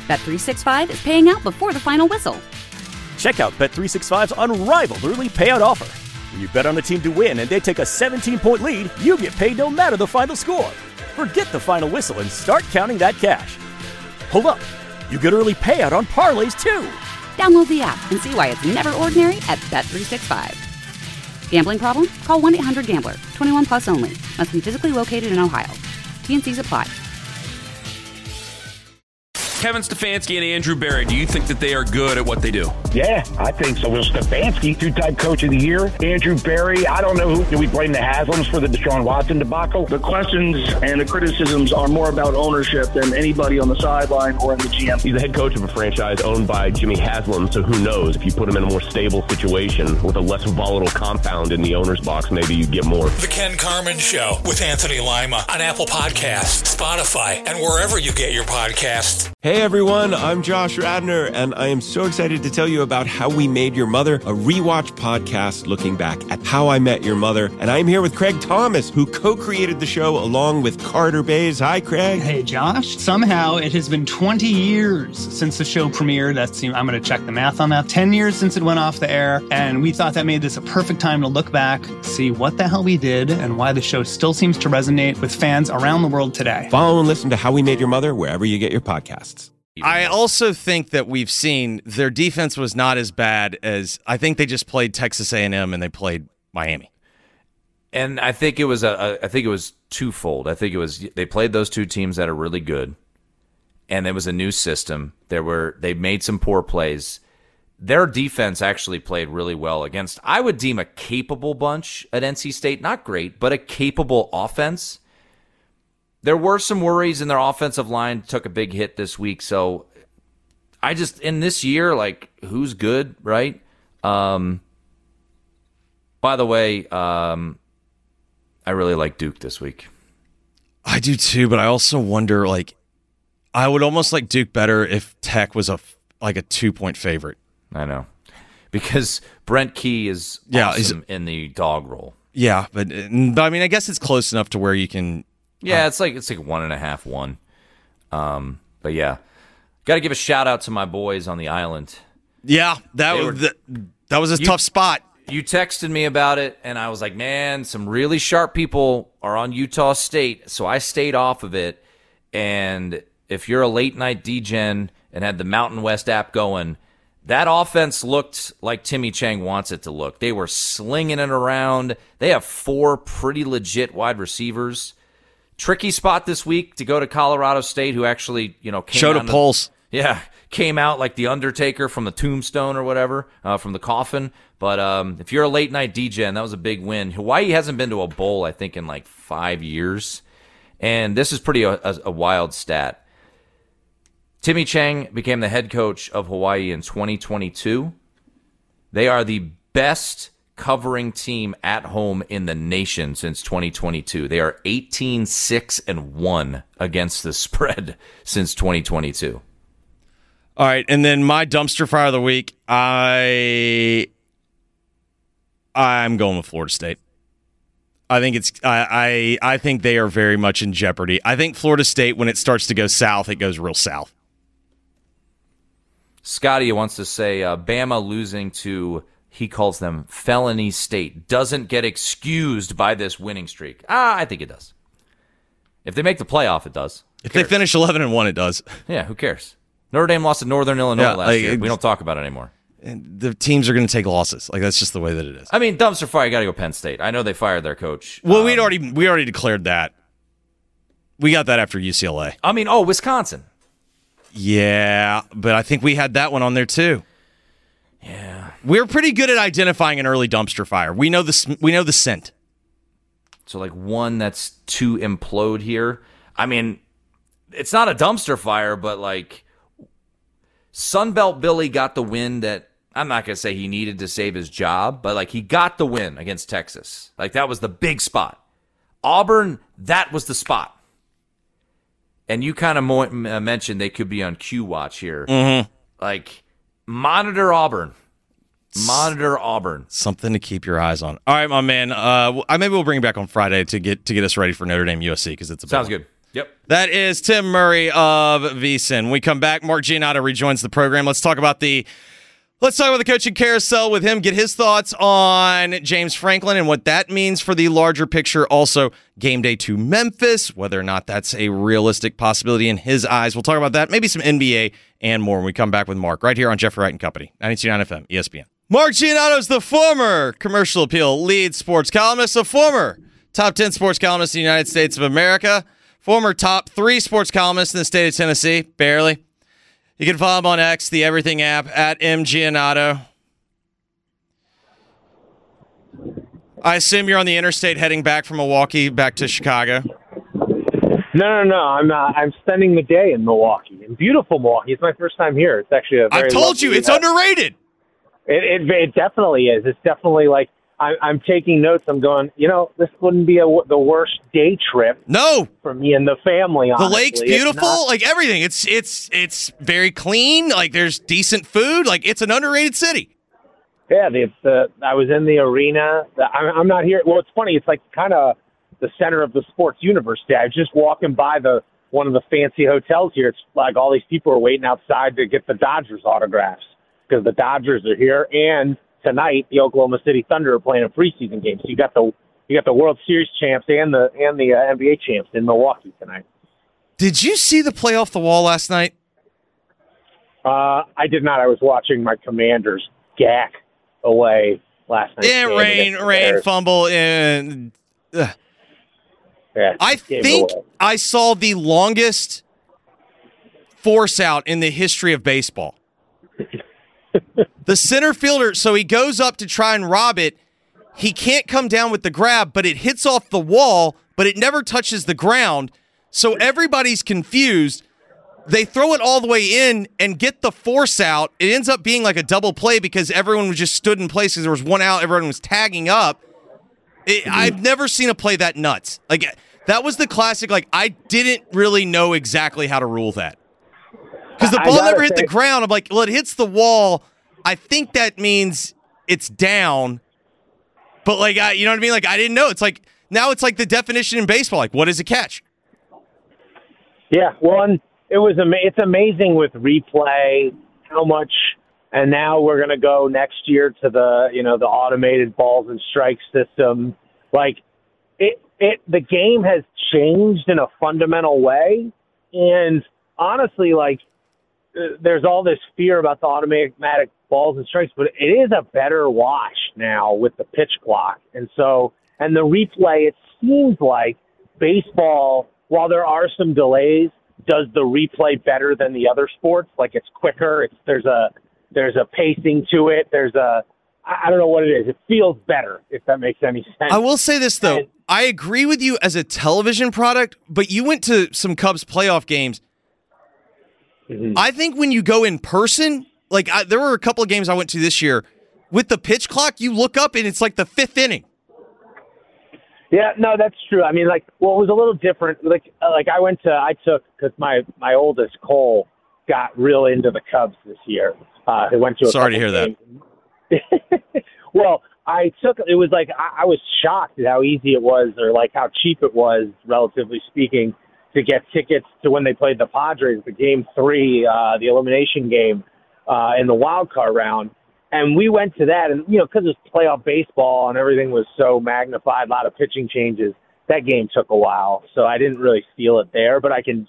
Bet365 is paying out before the final whistle. Check out Bet365's unrivaled early payout offer. When you bet on a team to win and they take a 17-point lead, you get paid no matter the final score. Forget the final whistle and start counting that cash. Hold up. You get early payout on parlays, too. Download the app and see why it's never ordinary at Bet365. Gambling problem? Call 1-800-GAMBLER. 21 plus only. Must be physically located in Ohio. T&Cs apply. Kevin Stefanski and Andrew Berry, do you think that they are good at what they do? Yeah, I think so. Well, Stefanski, two-time coach of the year. Andrew Berry, I don't know who. Do we blame the Haslams for the Deshaun Watson debacle? The questions and the criticisms are more about ownership than anybody on the sideline or in the GM. He's the head coach of a franchise owned by Jimmy Haslam, so who knows? If you put him in a more stable situation with a less volatile compound in the owner's box, maybe you get more. The Ken Carman Show with Anthony Lima on Apple Podcasts, Spotify, and wherever you get your podcasts. Hey everyone, I'm Josh Radner, and I am so excited to tell you about How We Made Your Mother, a rewatch podcast looking back at How I Met Your Mother. And I'm here with Craig Thomas, who co-created the show along with Carter Bays. Hi, Craig. Hey, Josh. Somehow it has been 20 years since the show premiered. I'm going to check the math on that. 10 years since it went off the air, and we thought that made this a perfect time to look back, see what the hell we did, and why the show still seems to resonate with fans around the world today. Follow and listen to How We Made Your Mother wherever you get your podcasts. I also think that we've seen their defense was not as bad as I think they just played Texas A&M and they played Miami. And I think it was twofold. I think it was they played those two teams that are really good, and it was a new system. They made some poor plays. Their defense actually played really well against, I would deem, a capable bunch at NC State. Not great, but a capable offense. There were some worries, and their offensive line took a big hit this week. So in this year, like, who's good, right? By the way, I really like Duke this week. I do too, but I also wonder, like, I would almost like Duke better if Tech was a 2-point favorite. I know. Because Brent Key is awesome in the dog role. Yeah, but I mean, I guess it's close enough to where you can... Yeah, it's like 1.5, 1. But yeah, got to give a shout out to my boys on the island. Yeah, that was a tough spot. You texted me about it, and I was like, man, some really sharp people are on Utah State, so I stayed off of it. And if you're a late night DGen and had the Mountain West app going, that offense looked like Timmy Chang wants it to look. They were slinging it around. They have 4 pretty legit wide receivers. Tricky spot this week to go to Colorado State, who actually, showed a pulse. Came out like the Undertaker from the tombstone or whatever, from the coffin. But if you're a late night DGen, that was a big win. Hawaii hasn't been to a bowl, I think, in like 5 years. And this is pretty a wild stat. Timmy Chang became the head coach of Hawaii in 2022. They are the best covering team at home in the nation since 2022. They are 18-6-1 against the spread since 2022. All right, and then my dumpster fire of the week, I'm going with Florida State. I think I think they are very much in jeopardy. I think Florida State, when it starts to go south, it goes real south. Scotty wants to say Bama losing to, he calls them felony state, doesn't get excused by this winning streak. I think it does. If they make the playoff, it does. If they finish 11-1, it does. Yeah, who cares? Notre Dame lost to Northern Illinois last year. We don't talk about it anymore. And the teams are going to take losses. Like, that's just the way that it is. I mean, dumpster fire, you got to go Penn State. I know they fired their coach. Well, we already declared that. We got that after UCLA. I mean, Wisconsin. Yeah, but I think we had that one on there too. Yeah. We're pretty good at identifying an early dumpster fire. We know the scent. So like one that's to implode here. I mean, it's not a dumpster fire, but like Sunbelt Billy got the win that I'm not going to say he needed to save his job, but like he got the win against Texas. Like that was the big spot. Auburn, that was the spot. And you kind of mentioned they could be on Q watch here. Mm-hmm. Like, monitor Auburn. Monitor Auburn. Something to keep your eyes on. All right, my man. Maybe we'll bring it back on Friday to get us ready for Notre Dame USC because it's a sounds good. Yep. That is Tim Murray of VSiN. When we come back, Mark Giannotto rejoins the program. Let's talk about the coaching carousel with him, get his thoughts on James Franklin and what that means for the larger picture. Also, game day to Memphis, whether or not that's a realistic possibility in his eyes. We'll talk about that, maybe some NBA and more when we come back with Mark right here on Jeffrey Wright and Company, 92.9 FM, ESPN. Mark Giannotto is the former Commercial Appeal lead sports columnist, a former top 10 sports columnist in the United States of America, former top 3 sports columnist in the state of Tennessee, barely. You can follow him on X, the Everything app, at MGiannotto. I assume you're on the interstate heading back from Milwaukee back to Chicago. No. I'm spending the day in Milwaukee, in beautiful Milwaukee. It's my first time here. It's actually a very I told you, it's underrated. It definitely is. It's definitely like I'm taking notes. I'm going, this wouldn't be the worst day trip. No, for me and the family. Honestly. The lake's beautiful, like everything. It's very clean. Like there's decent food. Like it's an underrated city. Yeah, I was in the arena. I'm not here. Well, it's funny. It's like kind of the center of the sports universe. I was just walking by one of the fancy hotels here. It's like all these people are waiting outside to get the Dodgers autographs because the Dodgers are here and. Tonight, the Oklahoma City Thunder are playing a preseason game. So you got the World Series champs and the NBA champs in Milwaukee tonight. Did you see the play off the wall last night? I did not. I was watching my Commanders gack away last night. Yeah, rain, fumble, and yeah, I think I saw the longest force out in the history of baseball. The center fielder, so he goes up to try and rob it. He can't come down with the grab, but it hits off the wall, but it never touches the ground. So everybody's confused. They throw it all the way in and get the force out. It ends up being like a double play because everyone was just stood in place because there was one out. Everyone was tagging up. I've never seen a play that nuts. Like that was the classic. Like I didn't really know exactly how to rule that. Because the ball never hit the ground. I'm like, well, it hits the wall. I think that means it's down. But, like, you know what I mean? Like, I didn't know. It's like, now it's like the definition in baseball. Like, what is a catch? Yeah, well, it's amazing with replay how much, and now we're going to go next year to the automated balls and strike system. Like, the game has changed in a fundamental way. And honestly, like, there's all this fear about the automatic balls and strikes, but it is a better watch now with the pitch clock. And the replay, it seems like baseball, while there are some delays, does the replay better than the other sports. Like it's quicker. There's a pacing to it. I don't know what it is. It feels better, if that makes any sense. I will say this, though. I agree with you as a television product, but you went to some Cubs playoff games. Mm-hmm. I think when you go in person, like there were a couple of games I went to this year, with the pitch clock, you look up and it's like the 5th inning. Yeah, no, that's true. I mean, like, well, it was a little different. Like I took because my oldest Cole got real into the Cubs this year. He went to. Sorry to hear that. Well, it was like I was shocked at how easy it was, or like how cheap it was, relatively speaking, to get tickets to when they played the Padres, the Game 3, the elimination game in the wild card round. And we went to that, and, because it's playoff baseball and everything was so magnified, a lot of pitching changes, that game took a while. So I didn't really feel it there. But I can,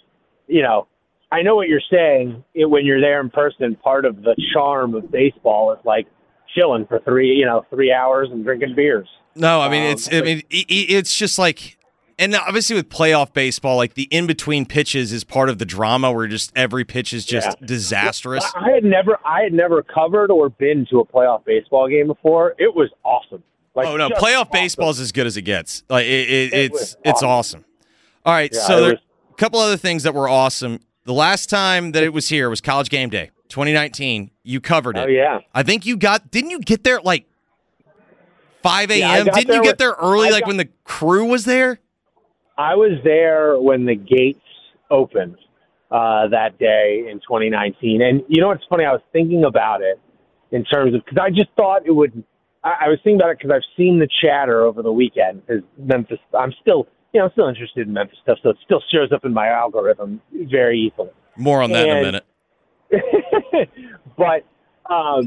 I know what you're saying. When you're there in person, part of the charm of baseball is like chilling for 3 hours and drinking beers. No, I mean, it's just like, and obviously with playoff baseball, like the in-between pitches is part of the drama where just every pitch is just disastrous. I had never covered or been to a playoff baseball game before. It was awesome. Like, oh no, playoff baseball is as good as it gets. Like it's awesome. All right, so there are a couple other things that were awesome. The last time that it was here was College Game Day, 2019. You covered it. Oh yeah. I think didn't you get there at like 5 a.m.? Didn't you get there early, when the crew was there? I was there when the gates opened that day in 2019. And what's funny? I was thinking about it in terms of, because I just thought it would, I was thinking about it because I've seen the chatter over the weekend. Because Memphis, I'm still, I'm still interested in Memphis stuff, so it still shows up in my algorithm very easily. More on that in a minute. But I'll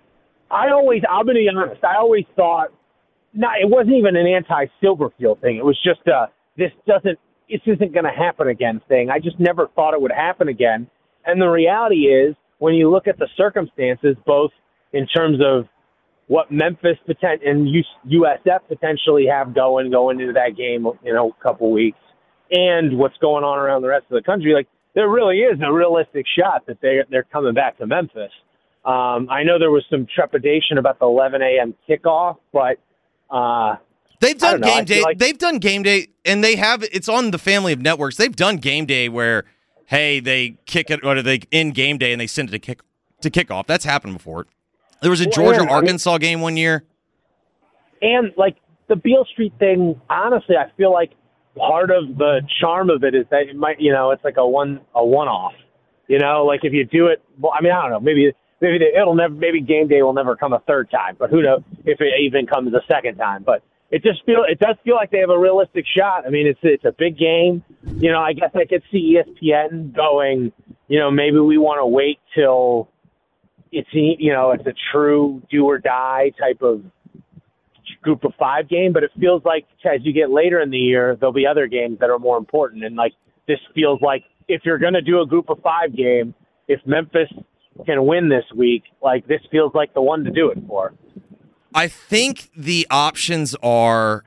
be honest, I always thought, it wasn't even an anti-Silverfield thing. It was just this isn't going to happen again thing. I just never thought it would happen again. And the reality is, when you look at the circumstances, both in terms of what Memphis and USF potentially have going into that game, a couple weeks, and what's going on around the rest of the country, like there really is a realistic shot that they're coming back to Memphis. I know there was some trepidation about the 11 a.m. kickoff, but they've done game day. They've done game day, and it's on the family of networks. They've done game day where, hey, they kick it, or they end game day and they send it to kickoff. That's happened before. There was a Georgia-Arkansas game one year. And, the Beale Street thing, honestly, I feel like part of the charm of it is that it might, it's like a one-off. If you do it, I don't know, maybe game day will never come a third time, but who knows if it even comes a second time. But it does feel like they have a realistic shot. It's a big game. I guess I could see ESPN going, maybe we want to wait till it's a true do or die type of group of 5 game, but it feels like as you get later in the year, there'll be other games that are more important. And this feels like if you're going to do a group of 5 game, if Memphis can win this week, this feels like the one to do it for. I think the options are,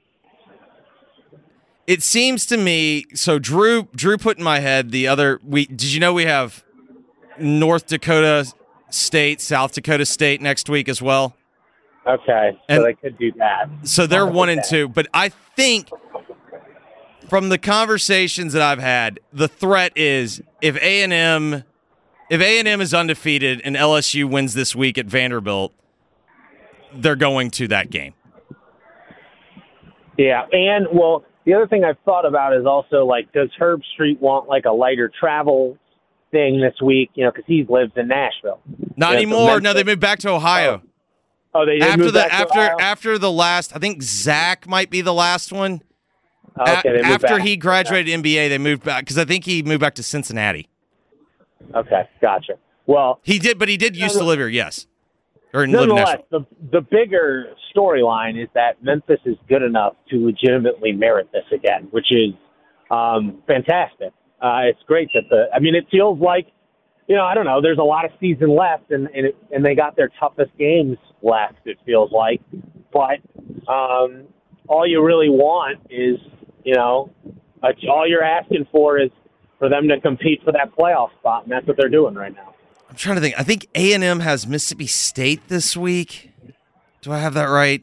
it seems to me, so Drew put in my head did you know we have North Dakota State, South Dakota State next week as well? Okay, so they could do that. So they're 1 and 2, but I think from the conversations that I've had, the threat is if A&M is undefeated and LSU wins this week at Vanderbilt, they're going to that game. Yeah, and the other thing I've thought about is also does Herb Street want a lighter travel thing this week? Because he lives in Nashville. Not anymore. No, they moved back to Ohio. Oh, they did move back to Ohio? After the last, I think Zach might be the last one. Okay, after he graduated NBA, they moved back because I think he moved back to Cincinnati. Okay, gotcha. Well, he did used to live here, yes. Or nonetheless, the bigger storyline is that Memphis is good enough to legitimately merit this again, which is fantastic. It's great that it feels like, I don't know, there's a lot of season left, and they got their toughest games left, it feels like. But all you really want is, all you're asking for is for them to compete for that playoff spot, and that's what they're doing right now. I'm trying to think. I think A&M has Mississippi State this week. Do I have that right?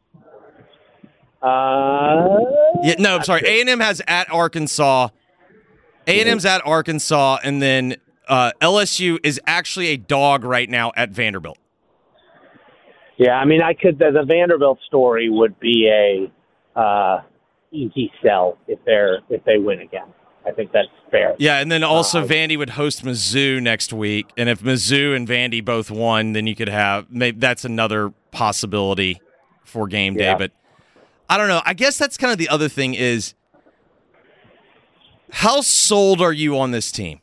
Yeah, no, I'm sorry. A&M has at Arkansas. A&M's at Arkansas, and then LSU is actually a dog right now at Vanderbilt. Yeah, the Vanderbilt story would be a easy sell if they win again. I think that's fair. Yeah, and then also Vandy would host Mizzou next week, and if Mizzou and Vandy both won, then you could have that's another possibility for game day. But I don't know. I guess that's kind of the other thing is, how sold are you on this team?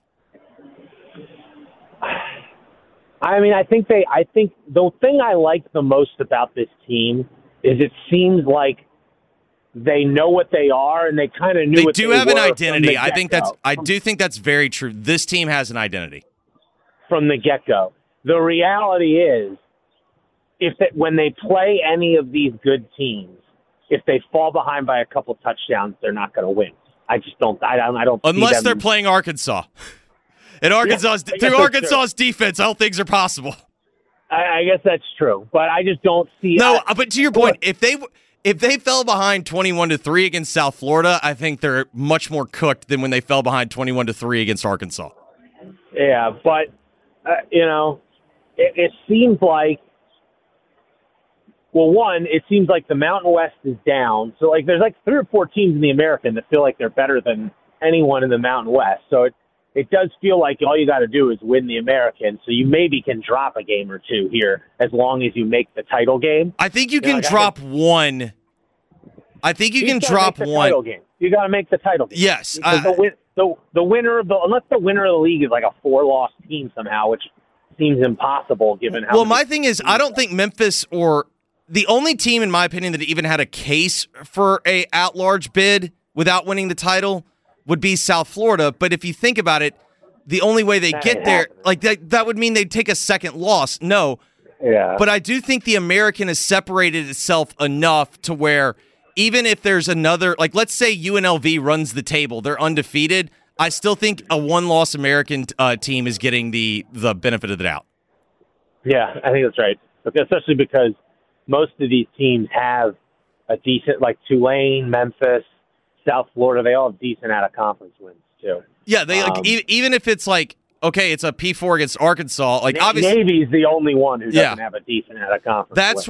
I think the thing I like the most about this team is it seems like they know what they are, and they kind of knew what they were. They do have an identity. I do think that's very true. This team has an identity from the get-go. The reality is, when they play any of these good teams, if they fall behind by a couple touchdowns, they're not going to win. I just don't. I don't. Unless they're playing Arkansas, and through Arkansas's defense, all things are possible. I guess that's true, but I just don't see. But to your point, if they fell behind 21-3 against South Florida, I think they're much more cooked than when they fell behind 21-3 against Arkansas. Yeah, but it seems like, well, one, it seems like the Mountain West is down. So there's 3 or 4 teams in the American that feel like they're better than anyone in the Mountain West. So it does feel like all you got to do is win the American. So you maybe can drop a game or two here as long as you make the title game. I think you can drop one. I think you can drop one. You got to make the title game. Yes. The winner of unless the winner of the league is like a 4-loss team somehow, which seems impossible given how. Well, my thing is, I don't think Memphis or the only team, in my opinion, that even had a case for a at-large bid without winning the title would be South Florida. But if you think about it, the only way they get there, like that would mean they'd take a second loss. No. Yeah. But I do think the American has separated itself enough to where even if there's another, like let's say UNLV runs the table, they're undefeated, I still think a one-loss American team is getting the benefit of the doubt. Yeah, I think that's right. Especially because most of these teams have a decent, like Tulane, Memphis, South Florida, they all have decent out-of-conference wins, too. Yeah, they even if it's like, okay, it's a P4 against Arkansas. Like obviously, Navy's the only one who doesn't have a decent out-of-conference That's win.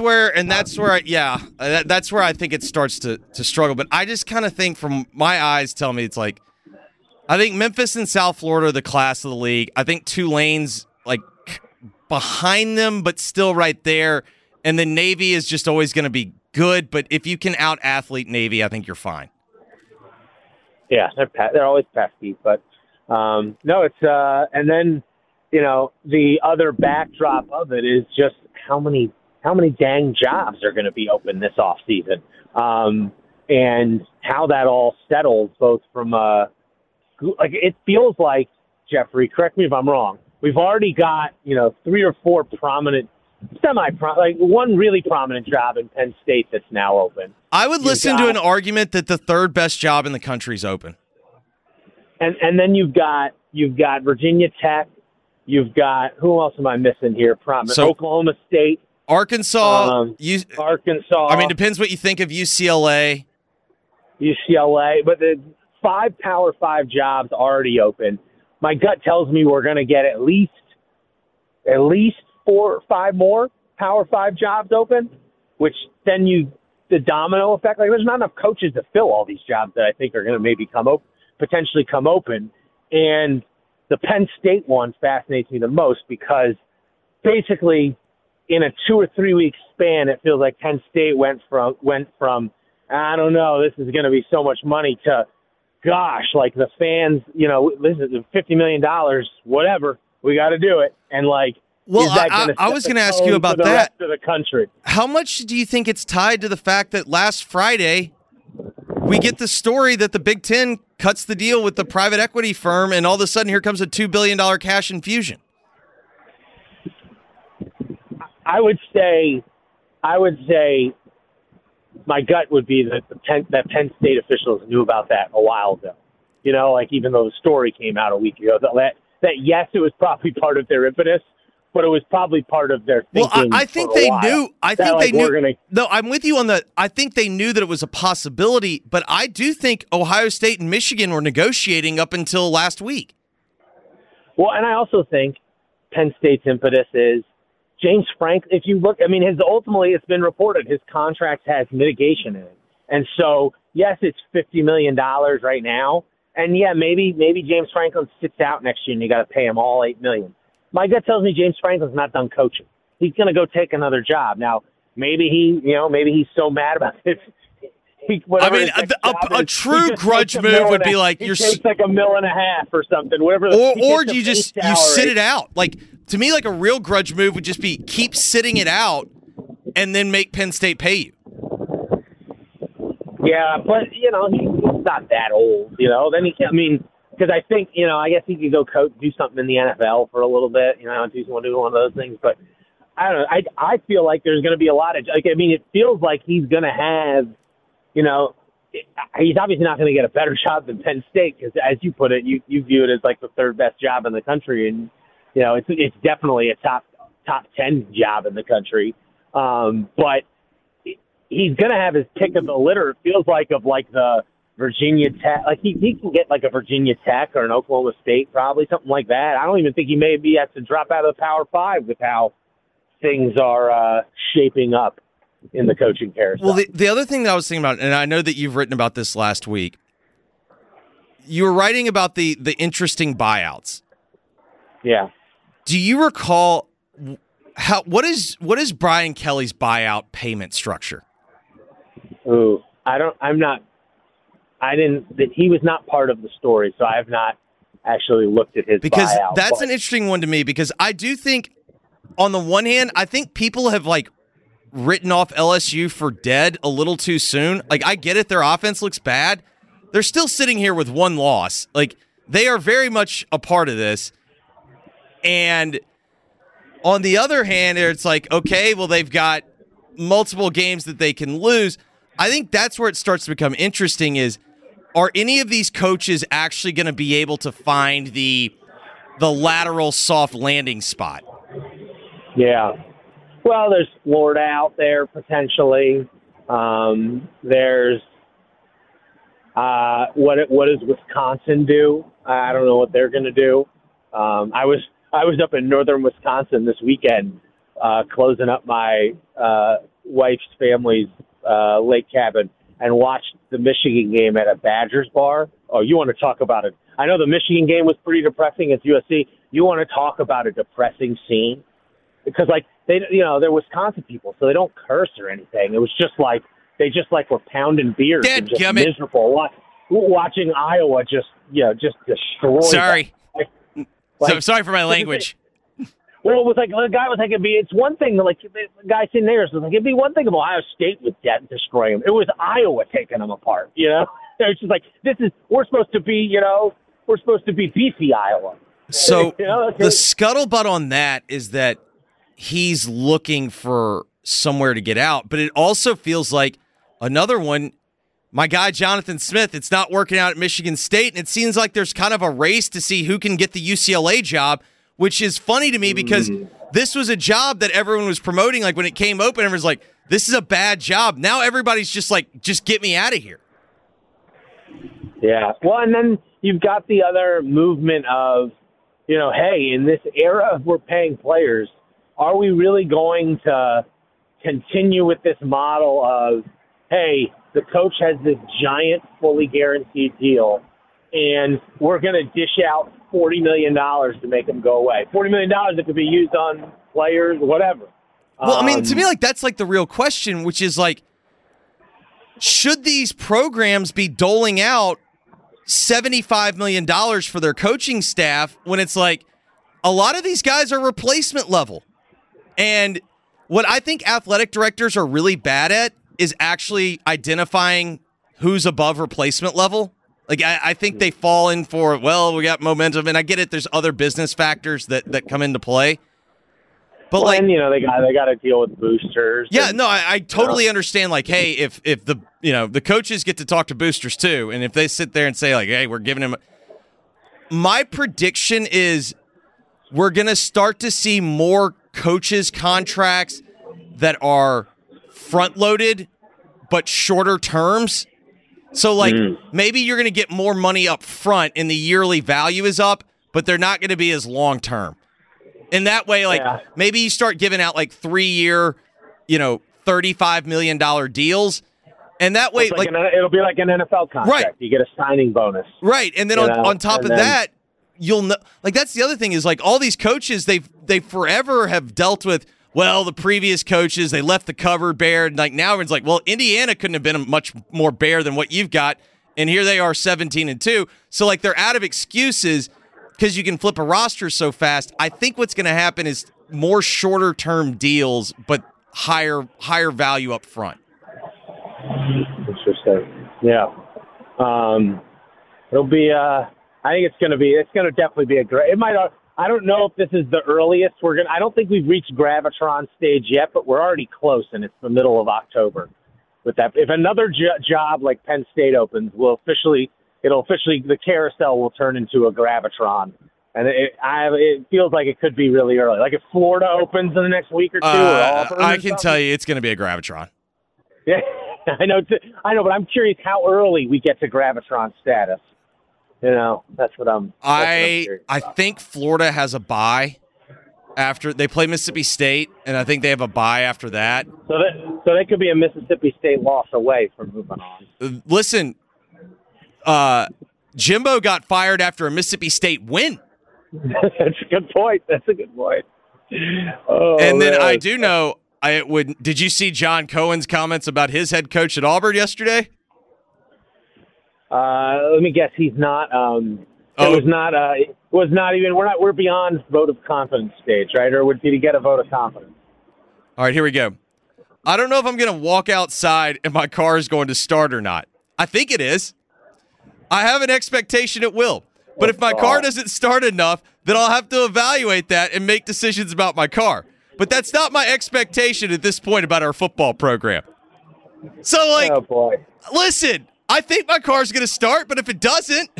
where I think it starts to struggle. But I just kind of think from my eyes tell me it's like, I think Memphis and South Florida are the class of the league. I think Tulane's like behind them, but still right there. And then Navy is just always going to be good. But if you can out-athlete Navy, I think you're fine. Yeah, they're always pesky, but no, it's and then the other backdrop of it is just how many dang jobs are going to be open this off season, and how that all settles both from like it feels like, Jeffrey, correct me if I'm wrong, we've already got 3 or 4 prominent. Like one really prominent job in Penn State that's now open. I would listen to an argument that the third best job in the country is open. And then you've got Virginia Tech. You've got, who else am I missing here? Oklahoma State, Arkansas. Arkansas. I mean, depends what you think of UCLA. But the 5 Power 5 jobs already open. My gut tells me we're going to get at least 4 or 5 more Power 5 jobs open, which then the domino effect. Like there's not enough coaches to fill all these jobs that I think are going to maybe potentially come open. And the Penn State one fascinates me the most because basically in a 2 or 3 week span, it feels like Penn State went from I don't know, this is going to be so much money to, gosh, like the fans, this is $50 million, whatever, we got to do it. And like, well, I was going to ask you about that. Rest of the country. How much do you think it's tied to the fact that last Friday we get the story that the Big Ten cuts the deal with the private equity firm, and all of a sudden here comes a $2 billion cash infusion? I would say my gut would be that Penn State officials knew about that a while ago. Like even though the story came out a week ago, that yes, it was probably part of their impetus, but it was probably part of their thinking. Well, I think they knew. No, I'm with you on that. I think they knew that it was a possibility, but I do think Ohio State and Michigan were negotiating up until last week. Well, and I also think Penn State's impetus is James Franklin. If you look, I mean, ultimately it's been reported his contract has mitigation in it, and so yes, it's $50 million right now, and yeah, maybe James Franklin sits out next year and you got to pay him all $8 million. My gut tells me James Franklin's not done coaching. He's going to go take another job. Now, maybe he's so mad about this. A true grudge move would be like he takes like $1.5 million or something, whatever. Or you sit it out. Like to me, like a real grudge move would just be keep sitting it out and then make Penn State pay you. Yeah, but he's not that old. Then he can't. I mean. Because I think, I guess he could go do something in the NFL for a little bit, do one of those things. But I don't know. I feel like there's going to be a lot of, it feels like he's going to have, he's obviously not going to get a better job than Penn State because, as you put it, you view it as like the third best job in the country. And, it's definitely a top 10 job in the country. But he's going to have his pick of the litter, it feels like, of like the Virginia Tech, like he can get like a Virginia Tech or an Oklahoma State, probably something like that. I don't even think he maybe has to drop out of the Power 5 with how things are shaping up in the coaching carousel. Well, the other thing that I was thinking about, and I know that you've written about this last week, you were writing about the interesting buyouts. Yeah. Do you recall what is Brian Kelly's buyout payment structure? Ooh, I'm not. he was not part of the story, so I have not actually looked at his because buyout. That's an interesting one to me, because I do think, on the one hand, I think people have written off LSU for dead a little too soon. I get it, their offense looks bad. They're still sitting here with one loss. They are very much a part of this. And on the other hand, it's okay, well, they've got multiple games that they can lose. I think that's where it starts to become interesting is, are any of these coaches actually going to be able to find the lateral soft landing spot? Yeah. Well, there's Florida out there potentially. There's what does Wisconsin do? I don't know what they're going to do. I was up in northern Wisconsin this weekend, closing up my wife's family's lake cabin, and watched the Michigan game at a Badgers bar. Oh, you want to talk about it? I know the Michigan game was pretty depressing. It's USC. You want to talk about a depressing scene? Because they're Wisconsin people, so they don't curse or anything. It was just they were pounding beers and just miserable. Watching Iowa just destroy. Sorry. Sorry for my language. Well, it was the guy was it's one thing, the guy sitting there, so it'd be one thing if Ohio State would destroy him. It was Iowa taking them apart, It's just we're supposed to be beefy Iowa. So the scuttlebutt on that is that he's looking for somewhere to get out, but it also feels like another one, my guy Jonathan Smith, it's not working out at Michigan State, and it seems like there's kind of a race to see who can get the UCLA job, which is funny to me because this was a job that everyone was promoting. When it came open, everyone's like, this is a bad job. Now everybody's just just get me out of here. Yeah. Well, and then you've got the other movement of, hey, in this era we're paying players, are we really going to continue with this model of, hey, the coach has this giant fully guaranteed deal, and we're going to dish out $40 million to make them go away. $40 million that could be used on players, whatever. Well, to me, that's the real question, which is should these programs be doling out $75 million for their coaching staff when it's a lot of these guys are replacement level? And what I think athletic directors are really bad at is actually identifying who's above replacement level. I think they fall in for, well, we got momentum, and I get it. There's other business factors that come into play. But they got to deal with boosters. Yeah, no, I totally understand. Hey, if the coaches get to talk to boosters too, and if they sit there and say hey, we're giving him. My prediction is we're gonna start to see more coaches' contracts that are front loaded but shorter terms. So maybe you're gonna get more money up front and the yearly value is up, but they're not gonna be as long term. In that way, maybe you start giving out 3-year, $35 million deals. And that way, it'll be like an NFL contract. Right. You get a signing bonus. Right. And then on top of that, you'll know, that's the other thing is all these coaches, they forever have dealt with, well, the previous coaches, they left the cupboard bare. And now everyone's well, Indiana couldn't have been much more bare than what you've got. And here they are 17-2. So they're out of excuses because you can flip a roster so fast. I think what's going to happen is more shorter term deals, but higher value up front. Interesting. Yeah. It'll be, I think it's going to definitely be a great, it might, I don't know if this is the earliest I don't think we've reached Gravitron stage yet, but we're already close, and it's the middle of October with that. If another job like Penn State opens, the carousel will turn into a Gravitron. And it feels like it could be really early. If Florida opens in the next week or two. I can tell you it's going to be a Gravitron. Yeah, I know, but I'm curious how early we get to Gravitron status. That's what I'm curious about. I think Florida has a bye after they play Mississippi State, and I think they have a bye after that. So they could be a Mississippi State loss away from moving on. Listen, Jimbo got fired after a Mississippi State win. That's a good point. And then I do know did you see John Cohen's comments about his head coach at Auburn yesterday? Let me guess. He's not. It was not even. We're beyond vote of confidence stage, right? Or did he get a vote of confidence? All right, here we go. I don't know if I'm going to walk outside and my car is going to start or not. I think it is. I have an expectation it will. But if my car doesn't start enough, then I'll have to evaluate that and make decisions about my car. But that's not my expectation at this point about our football program. So, oh boy. Listen, I think my car's going to start, but if it doesn't,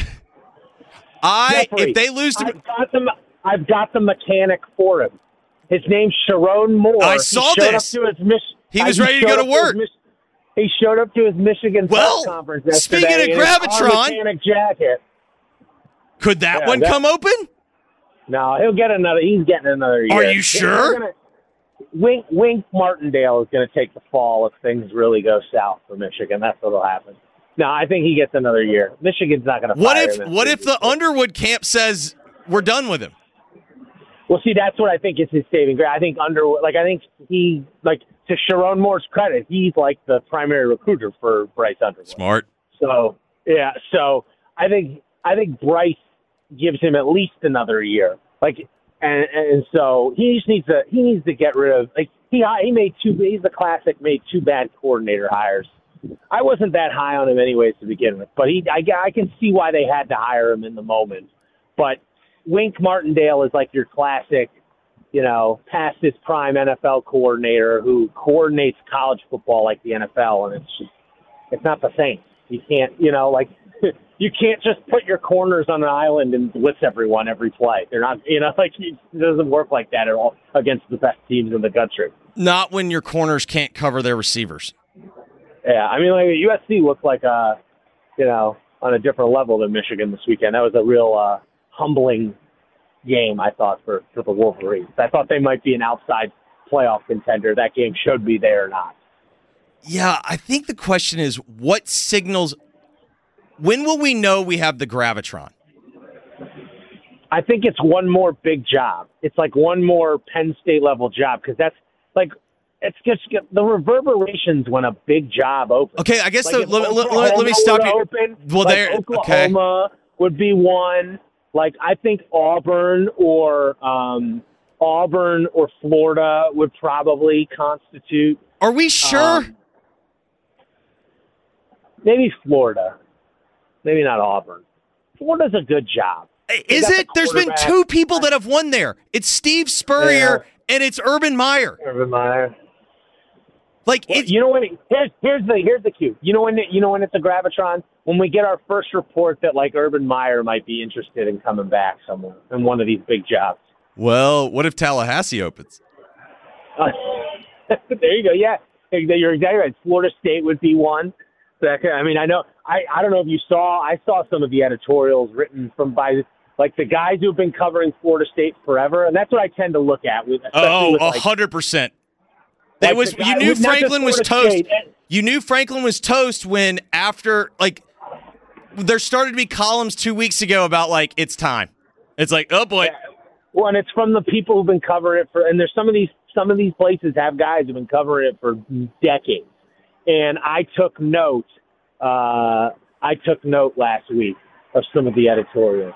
if they lose to I've got the mechanic for him. His name's Sharon Moore. I saw this. He was ready to go to work. He showed up to his Michigan press conference yesterday. Speaking of Gravitron, mechanic jacket. Could that one come open? No, he'll get another. He's getting another year. Are you sure? Wink Martindale is going to take the fall if things really go south for Michigan. That's what'll happen. No, I think he gets another year. Michigan's not going to fire him. What if the Underwood camp says we're done with him? Well, see, that's what I think is his saving grace. I think Underwood, to Sharon Moore's credit, he's like the primary recruiter for Bryce Underwood. Smart. So I think Bryce gives him at least another year. And so he just needs to get rid of he's the classic made two bad coordinator hires. I wasn't that high on him anyways to begin with, but I can see why they had to hire him in the moment. But Wink Martindale is like your classic, past his prime NFL coordinator who coordinates college football like the NFL, and it's not the same. You can't, you can't just put your corners on an island and blitz everyone every play. They're not, it doesn't work like that at all against the best teams in the country. Not when your corners can't cover their receivers. Yeah, I mean, USC looked like on a different level than Michigan this weekend. That was a real humbling game, I thought, for the Wolverines. I thought they might be an outside playoff contender. That game showed me they are not. Yeah, I think the question is what signals. When will we know we have the Gravitron? I think it's one more big job. It's like one more Penn State level job because that's it's just the reverberations when a big job opens. Okay, I guess let me stop you. Oklahoma would be one. I think Auburn or Florida would probably constitute. Are we sure? Maybe Florida. Maybe not Auburn. Florida's a good job. Is it? There's been two people that have won there. It's Steve Spurrier and it's Urban Meyer. Urban Meyer. Here's the cue. You know when it's a Gravitron? When we get our first report that Urban Meyer might be interested in coming back somewhere in one of these big jobs. Well, what if Tallahassee opens? There you go. Yeah, you're exactly right. Florida State would be one. I mean, I know. I don't know if you saw. I saw some of the editorials written by the guys who've been covering Florida State forever, and that's what I tend to look at. 100%. You knew Franklin was toast. You knew Franklin was toast when after there started to be columns 2 weeks ago about it's time. It's oh boy. Yeah. Well, and it's from the people who've been covering it and there's some of these places have guys who've been covering it for decades. And I took note. I took note last week of some of the editorials.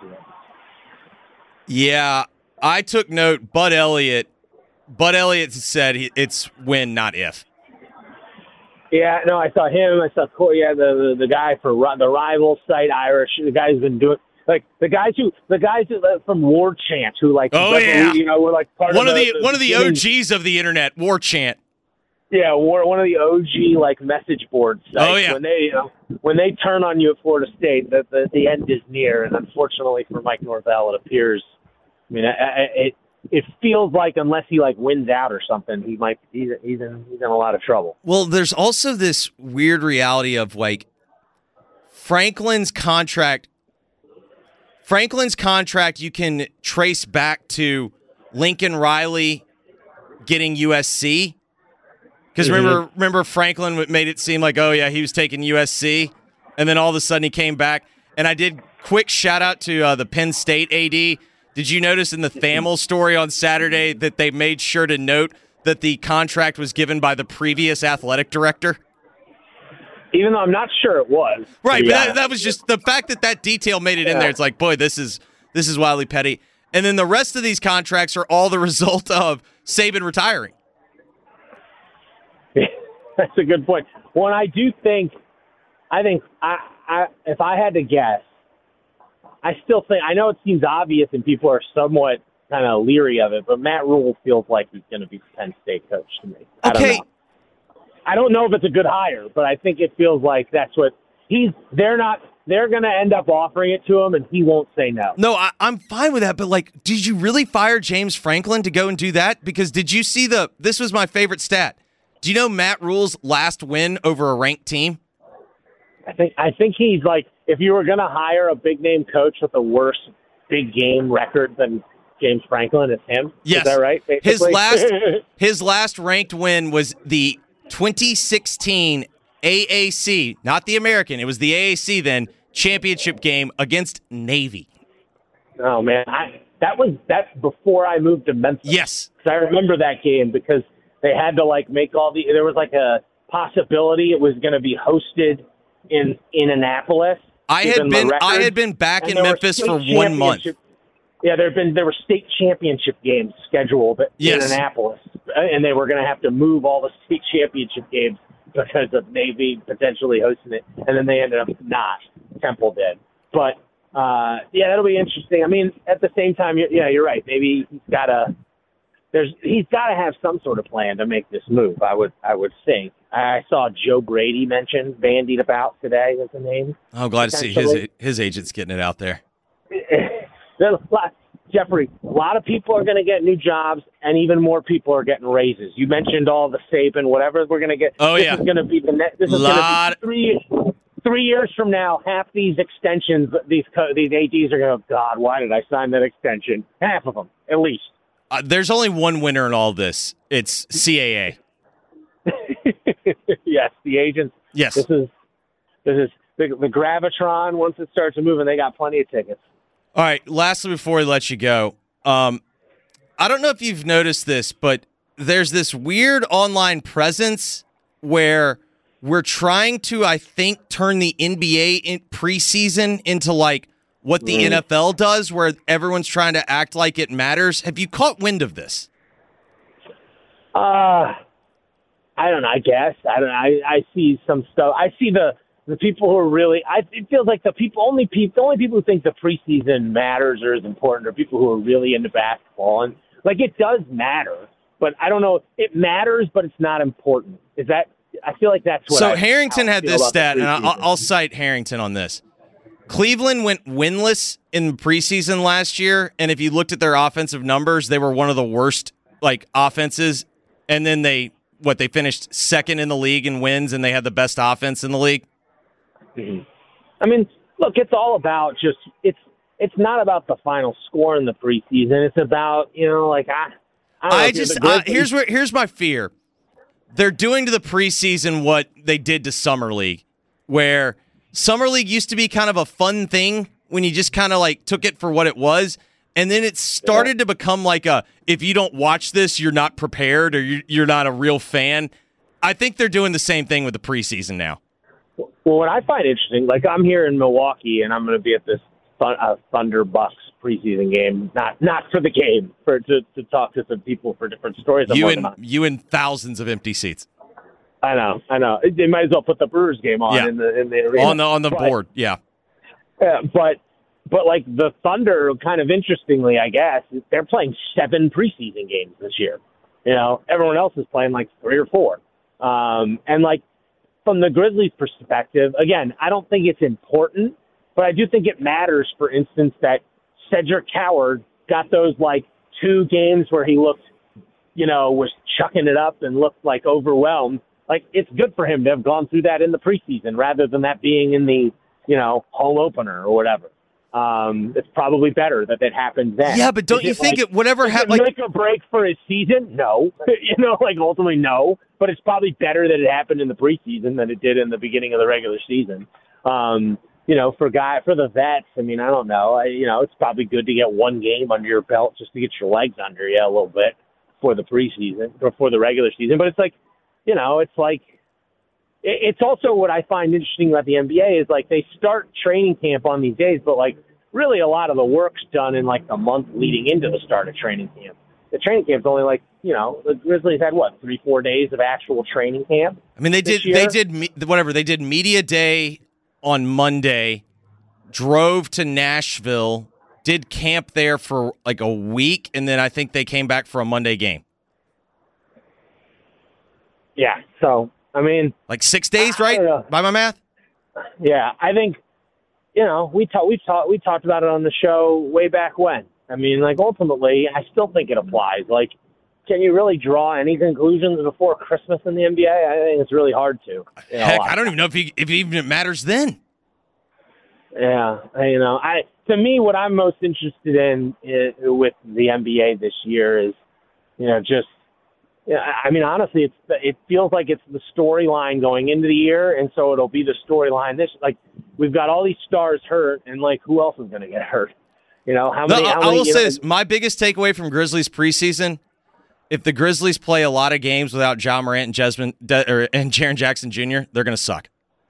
Yeah, I took note. Bud Elliott said it's when, not if. Yeah, no, I saw him. I saw Corey. Yeah, the guy for the rival site Irish. The guy who's been doing the guys from War Chant who were part one of the OGs of the internet. War Chant. Yeah, one of the OG message board sites. Oh yeah. When they turn on you at Florida State, the end is near, and unfortunately for Mike Norvell, it appears. I mean, it feels like unless he wins out or something, he's in a lot of trouble. Well, there's also this weird reality of Franklin's contract. Franklin's contract you can trace back to Lincoln Riley getting USC. Because remember Franklin made it seem he was taking USC, and then all of a sudden he came back. And I did quick shout out to the Penn State AD. Did you notice in the Thamel story on Saturday that they made sure to note that the contract was given by the previous athletic director? Even though I'm not sure it was. Right, but that was just the fact that detail made it in there. It's like, boy, this is wildly petty. And then the rest of these contracts are all the result of Saban retiring. That's a good point. Well, and I think if I had to guess, I still think, I know it seems obvious and people are somewhat kind of leery of it, but Matt Rule feels like he's going to be the Penn State coach to me. I don't know if it's a good hire, but I think it feels like that's what they're going to end up offering it to him and he won't say no. No, I'm fine with that, but did you really fire James Franklin to go and do that? Because did you see this was my favorite stat. Do you know Matt Rule's last win over a ranked team? I think he's like, if you were going to hire a big name coach with a worse big game record than James Franklin, it's him. Yes. Is that right? Basically? His last ranked win was the 2016 AAC, not the American. It was the AAC then championship game against Navy. Oh man, that's before I moved to Memphis. Yes, I remember that game because they had to make all the. There was a possibility it was going to be hosted in Annapolis. I had been back in Memphis for 1 month. Yeah, there were state championship games scheduled in Annapolis, and they were going to have to move all the state championship games because of Navy potentially hosting it, and then they ended up not. Temple did, but that'll be interesting. I mean, at the same time, you're right. Maybe he's got to have some sort of plan to make this move. I would think. I saw Joe Brady mentioned, bandied about today as a name. I'm glad to see his agent's getting it out there. Jeffrey, a lot of people are going to get new jobs, and even more people are getting raises. You mentioned all the Saban, whatever we're going to get. Oh, this is going to be the next. This is going to be 3 years from now. Half these extensions, these ADs are going to go, God, why did I sign that extension? Half of them, at least. There's only one winner in all this. It's CAA. Yes, the agents. Yes. This is the Gravitron. Once it starts moving, they got plenty of tickets. All right, lastly, before we let you go, I don't know if you've noticed this, but there's this weird online presence where we're trying to, I think, turn the NBA preseason into what the NFL does, where everyone's trying to act like it matters. Have you caught wind of this? I don't know. I guess I don't know. I see some stuff. I see the people who are really. It feels like the only people who think the preseason matters or is important are people who are really into basketball, and it does matter. But I don't know. It matters, but it's not important. Is that? I feel like that's what. So Harrington had this stat, and I'll cite Harrington on this. Cleveland went winless in the preseason last year, and if you looked at their offensive numbers, they were one of the worst offenses. And then they finished second in the league in wins, and they had the best offense in the league. Mm-hmm. I mean, look, it's all about it's not about the final score in the preseason. It's about here's my fear. They're doing to the preseason what they did to Summer League, where Summer League used to be kind of a fun thing when you just kind of took it for what it was. And then it started to become if you don't watch this, you're not prepared or you're not a real fan. I think they're doing the same thing with the preseason now. Well, what I find interesting, I'm here in Milwaukee, and I'm going to be at this Thunder Bucks preseason game. Not for the game, to talk to some people for different stories. You and thousands of empty seats. I know. They might as well put the Brewers game on in the arena. on the board, yeah. But the Thunder, kind of interestingly, I guess, they're playing 7 preseason games this year. Everyone else is playing 3 or 4. And from the Grizzlies' perspective, again, I don't think it's important, but I do think it matters, for instance, that Cedric Coward got those 2 games where he looked, was chucking it up and looked overwhelmed. It's good for him to have gone through that in the preseason rather than that being in the, home opener or whatever. It's probably better that happened then. Yeah, but don't you think whatever happened, make a break for his season? No, ultimately no. But it's probably better that it happened in the preseason than it did in the beginning of the regular season. For the vets, I mean, I don't know. It's probably good to get 1 game under your belt just to get your legs under you a little bit for the preseason, before the regular season. But it's it's also what I find interesting about the NBA is like they start training camp on these days, but like really a lot of the work's done in like the month leading into the start of training camp. The training camp's only like, the Grizzlies had 3-4 days of actual training camp. I mean, they did media day on Monday, drove to Nashville, did camp there for like a week, and then I think they came back for a Monday game. Yeah, so I mean, like 6 days, right? By my math. Yeah, I think we talked about it on the show way back when. I mean, like ultimately, I still think it applies. Like, can you really draw any conclusions before Christmas in the NBA? I think it's really hard to. Heck, I don't even know if even it matters then. Yeah, to me, what I'm most interested in with the NBA this year is, I mean, honestly, it feels like it's the storyline going into the year, and so it'll be the storyline we've got all these stars hurt, and like who else is going to get hurt? I will say this: my biggest takeaway from Grizzlies preseason, if the Grizzlies play a lot of games without Ja Morant and Jaren Jackson Jr., they're going to suck.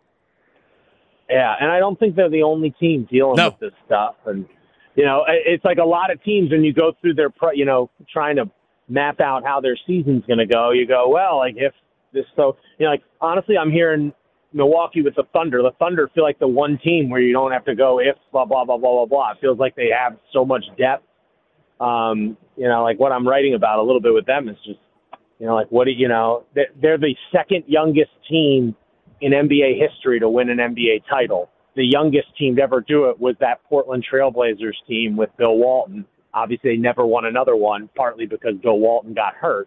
Yeah, and I don't think they're the only team dealing with this stuff. And, it's like a lot of teams when you go through their, trying to map out how their season's going to go, you go, well, like if this, honestly, I'm here in Milwaukee with the Thunder. The Thunder feel like the one team where you don't have to go if, blah, blah, blah, blah, blah, blah. It feels like they have so much depth. Like what I'm writing about a little bit with them is just, they're the second youngest team in NBA history to win an NBA title. The youngest team to ever do it was that Portland Trailblazers team with Bill Walton. Obviously, they never won another one, partly because Bill Walton got hurt.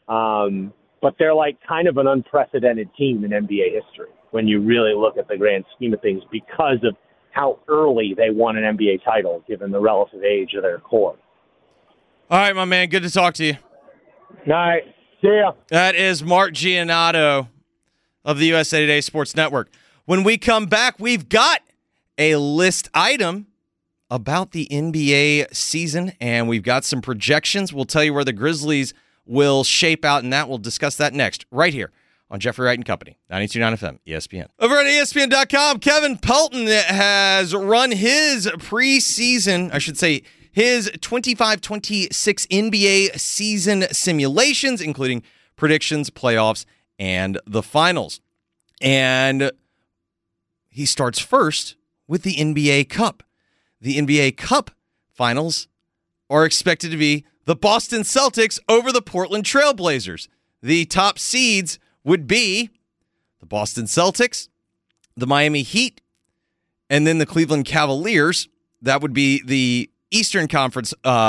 But they're like kind of an unprecedented team in NBA history when you really look at the grand scheme of things because of how early they won an NBA title, given the relative age of their core. All right, my man. Good to talk to you. All right. See ya. That is Mark Giannotto of the USA Today Sports Network. When we come back, we've got a list item about the NBA season, and we've got some projections. We'll tell you where the Grizzlies will shape out, and we'll discuss that next, right here on Jeffrey Wright and Company, 92.9 FM, ESPN. Over at ESPN.com, Kevin Pelton has run his preseason, his 25-26 NBA season simulations, including predictions, playoffs, and the finals. And he starts first with the NBA Cup. The NBA Cup finals are expected to be the Boston Celtics over the Portland Trailblazers. The top seeds would be the Boston Celtics, the Miami Heat, and then the Cleveland Cavaliers. That would be the Eastern Conference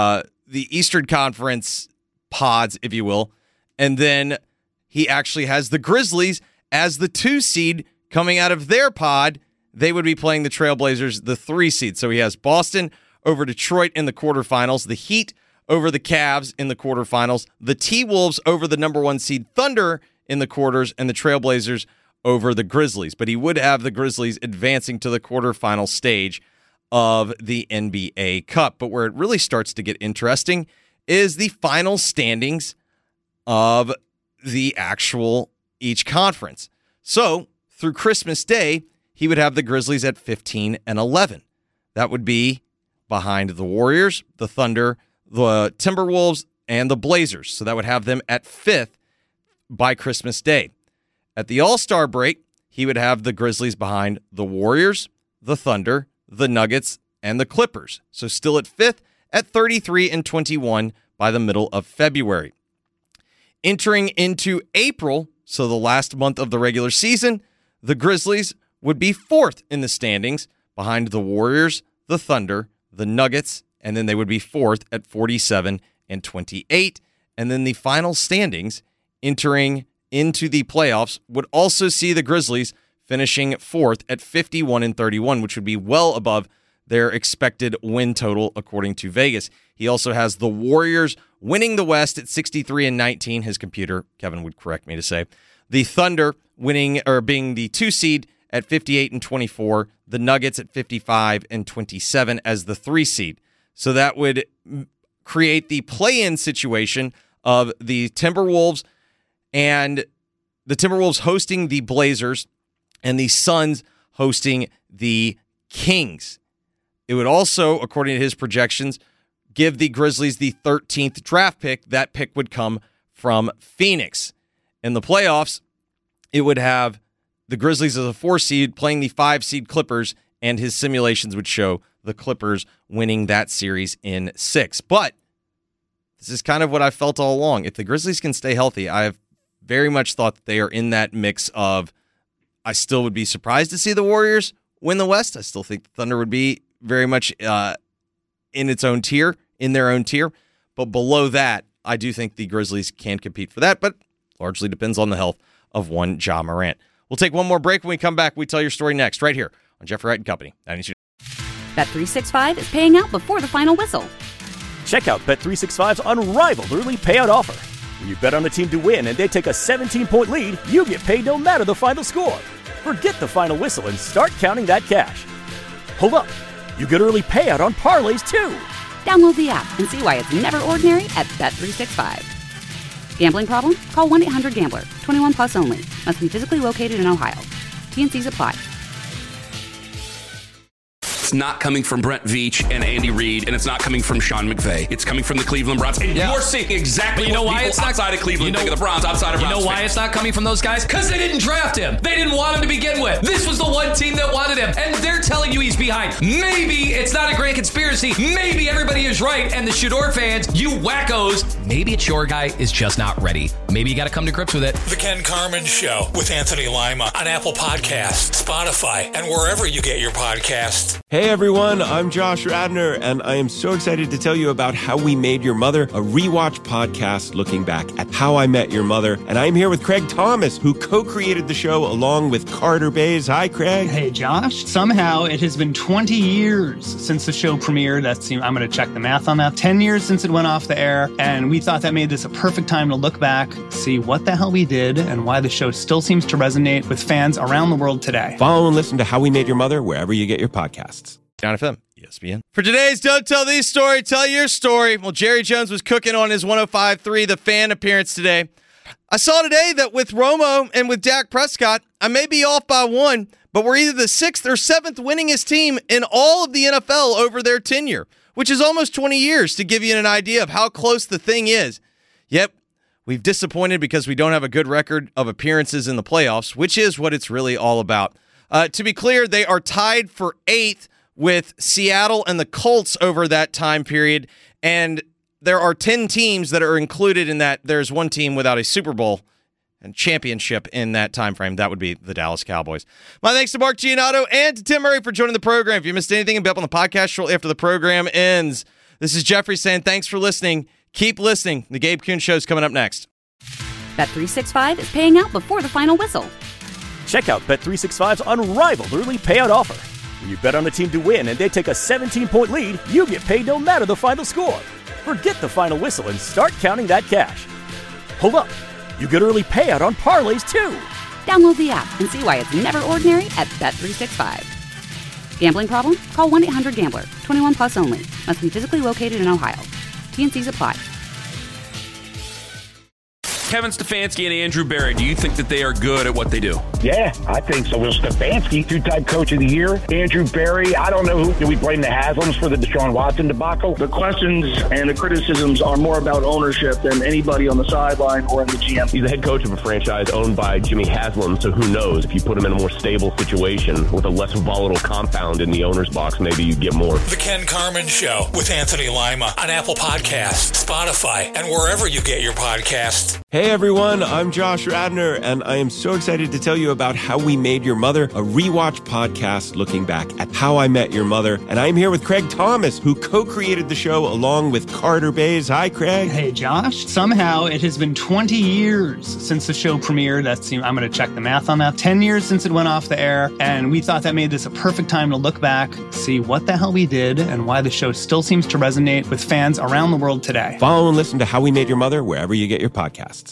pods, if you will. And then he actually has the Grizzlies as the 2 seed coming out of their pod. They would be playing the Trailblazers, the 3 seed. So he has Boston over Detroit in the quarterfinals, the Heat over the Cavs in the quarterfinals, the T-Wolves over the number 1 seed Thunder in the quarters, and the Trailblazers over the Grizzlies. But he would have the Grizzlies advancing to the quarterfinal stage of the NBA Cup. But where it really starts to get interesting is the final standings of the actual each conference. So through Christmas Day, he would have the Grizzlies at 15-11. That would be behind the Warriors, the Thunder, the Timberwolves, and the Blazers. So that would have them at 5th by Christmas Day. At the All-Star break, he would have the Grizzlies behind the Warriors, the Thunder, the Nuggets, and the Clippers. So still at 5th at 33-21 by the middle of February. Entering into April, so the last month of the regular season, the Grizzlies would be 4th in the standings behind the Warriors, the Thunder, the Nuggets, and then they would be 4th at 47-28. And then the final standings entering into the playoffs would also see the Grizzlies finishing 4th at 51-31, which would be well above their expected win total according to Vegas. He also has the Warriors winning the West at 63-19. His computer, Kevin would correct me to say. The Thunder winning or being the 2 seed at 58-24. The Nuggets at 55-27 as the 3 seed. So that would create the play-in situation of the Timberwolves and the Timberwolves hosting the Blazers and the Suns hosting the Kings. It would also, according to his projections, give the Grizzlies the 13th draft pick. That pick would come from Phoenix. In the playoffs, it would have the Grizzlies as a 4 seed playing the 5 seed Clippers, and his simulations would show the Clippers winning that series in 6. But this is kind of what I felt all along. If the Grizzlies can stay healthy, I have very much thought that they are in that mix of, I still would be surprised to see the Warriors win the West. I still think the Thunder would be very much in its own tier, in their own tier. But below that, I do think the Grizzlies can compete for that, but largely depends on the health of one Ja Morant. We'll take one more break. When we come back, we tell your story next, right here on Jeffrey Wright & Company. Bet365 is paying out before the final whistle. Check out Bet365's unrivaled early payout offer. When you bet on a team to win and they take a 17-point lead, you get paid no matter the final score. Forget the final whistle and start counting that cash. Hold up. You get early payout on parlays, too. Download the app and see why it's never ordinary at Bet365. Gambling problem? Call 1-800-GAMBLER. 21 plus only. Must be physically located in Ohio. T&Cs apply. It's not coming from Brent Veach and Andy Reid, and it's not coming from Sean McVay. It's coming from the Cleveland Browns. And you're seeing exactly what people outside of Cleveland think of the Browns, outside of Browns. You know why it's not coming from those guys? Because they didn't draft him. They didn't want him to begin with. This was the one team that wanted him, and they're telling you he's behind. Maybe it's not a grand conspiracy. Maybe everybody is right, and the Shador fans, you wackos, maybe it's your guy is just not ready. Maybe you got to come to grips with it. The Ken Carman Show with Anthony Lima on Apple Podcasts, Spotify, and wherever you get your podcasts. Hey everyone, I'm Josh Radner, and I am so excited to tell you about How We Made Your Mother, a rewatch podcast looking back at How I Met Your Mother. And I'm here with Craig Thomas, who co-created the show along with Carter Bays. Hi, Craig. Hey, Josh. Somehow it has been 20 years since the show premiered. I'm going to check the math on that. 10 years since it went off the air, and we thought that made this a perfect time to look back, see what the hell we did, and why the show still seems to resonate with fans around the world today. Follow and listen to How We Made Your Mother wherever you get your podcasts. John FM, ESPN. For today's Don't Tell These Story, tell your story. Well, Jerry Jones was cooking on his 105.3 The Fan appearance today. I saw today that with Romo and with Dak Prescott, I may be off by one, but we're either the 6th or 7th winningest team in all of the NFL over their tenure, which is almost 20 years, to give you an idea of how close the thing is. Yep, we've disappointed because we don't have a good record of appearances in the playoffs, which is what it's really all about. To be clear, they are tied for 8th with Seattle and the Colts over that time period, and there are 10 teams that are included in that. There's one team without a Super Bowl and championship in that time frame. That would be the Dallas Cowboys. My thanks to Mark Giannotto and to Tim Murray for joining the program. If you missed anything, it'll be up on the podcast shortly after the program ends. This is Jeffrey saying thanks for listening. Keep listening. The Gabe Kuhn Show is coming up next. Bet365 is paying out before the final whistle. Check out Bet365's unrivaled early payout offer. When you bet on a team to win and they take a 17-point lead, you get paid no matter the final score. Forget the final whistle and start counting that cash. Hold up. You get early payout on parlays, too. Download the app and see why it's never ordinary at Bet365. Gambling problem? Call 1-800-GAMBLER. 21 plus only. Must be physically located in Ohio. T&Cs apply. Kevin Stefanski and Andrew Berry, do you think that they are good at what they do? Yeah, I think so. Will Stefanski, two-time coach of the year. Andrew Berry, I don't know who. Do we blame the Haslams for the Deshaun Watson debacle? The questions and the criticisms are more about ownership than anybody on the sideline or in the GM. He's the head coach of a franchise owned by Jimmy Haslam, so who knows? If you put him in a more stable situation with a less volatile compound in the owner's box, maybe you get more. The Ken Carman Show with Anthony Lima on Apple Podcasts, Spotify, and wherever you get your podcasts. Hey everyone, I'm Josh Radner, and I am so excited to tell you about How We Made Your Mother, a rewatch podcast looking back at How I Met Your Mother. And I'm here with Craig Thomas, who co-created the show along with Carter Bays. Hi, Craig. Hey, Josh. Somehow it has been 20 years since the show premiered. I'm going to check the math on that. 10 years since it went off the air, and we thought that made this a perfect time to look back, see what the hell we did, and why the show still seems to resonate with fans around the world today. Follow and listen to How We Made Your Mother wherever you get your podcasts.